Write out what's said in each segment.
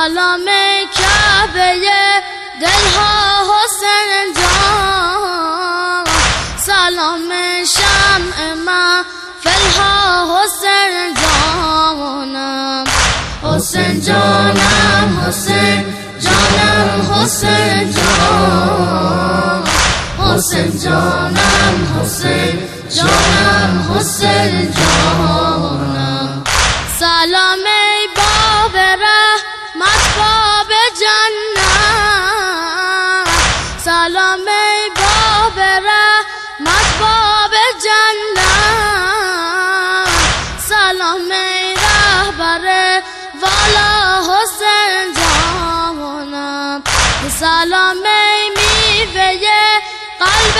سلام کعبه دلها حسین جان، سلام شمع محفلها حسین جانم، حسین جانم، حسین جانم، حسین جان، حسین جانم، حسین جانم، حسین جانم. سلام ای باب رحمت باب جنت، سلام ای باب رحمت باب جنت، سلام ای رهبر والا حسین جانم، سلام ای میوه قلب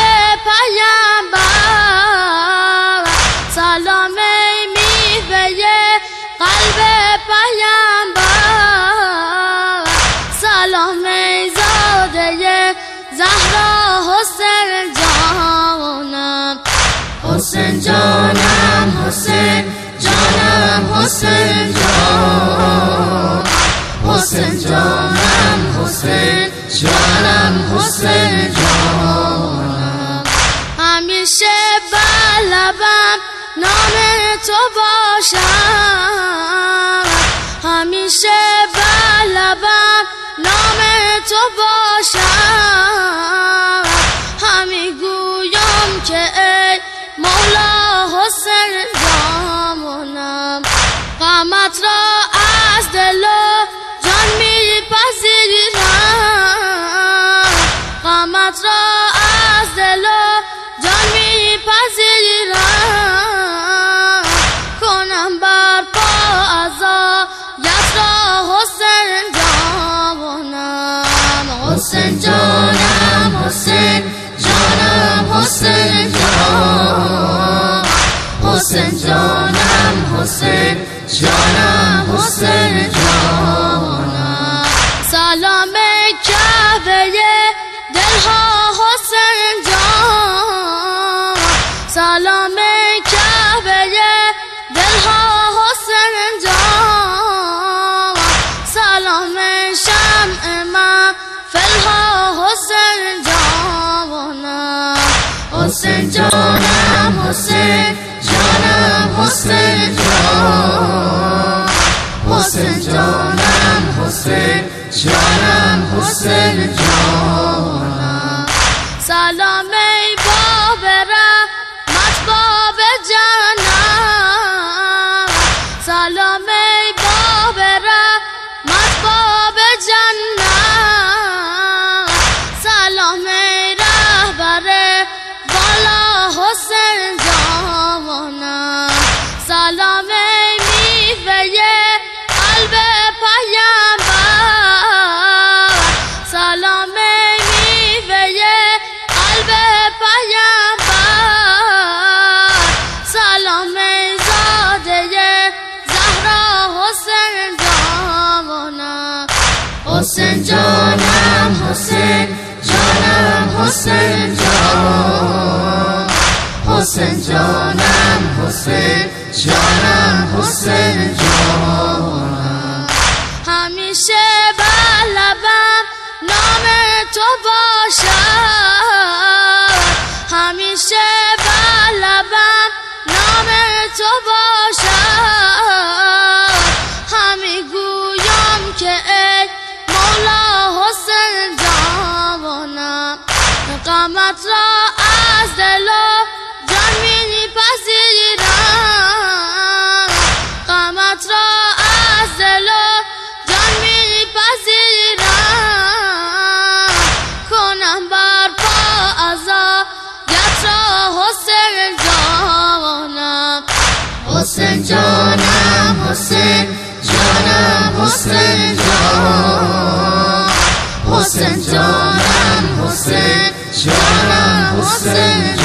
پیامبر، سلام ای میوه قلب پیامبر، سلام ای زاده زهرا حسین جانم، حسین جانم، حسین جانم، حسین جان، حسین جانم، حسین جانم، حسین جانم. همیشه بر لبم نام تو باشم، همیشه بر لبم نام تو باشم، همی گویم که ای مولا حسین جانم، غمت را از دل و جان میپذیرم، غمت را از دل و جان میپذیرم، کنم برپا عزایت را حسین جانم، حسین جانم، حسین جانم، حسین جان، حسین جانم، حسین جانم، حسین جانم. سلام کعبه دلها حسین جان، سلام کعبه دلها حسین جان، سلام شمع محفلها حسین جانم، حسین جانم، حسین جانم، حسین جان، حسین جانم، حسین جانم، حسین جانم. سلام ای باب رحمت باب جنت، سلام ای باب رحمت باب جنت، سلام ای رهبر والا حسین جانم، سلام ای میوه قلب پیامبر، سلام ای میوه قلب پیامبر، سلام ای زاده زهرا حسین جانم، حسین جانم، حسین جانم، حسین جان، حسین جانم، حسین جانم، حسین جانم. همیشه بر لبم نام تو باشد، همیشه بر لبم نام تو باشد، همی گویم که ای مولا حسین جانم، غمت را از دل و جان میپذیرم، غمت را از دل و جان میپذیرم، کنم برپا عزایت را حسین جانم، حسین جانم، حسین جانم، حسین جان، حسین جانم، حسین جانم، حسین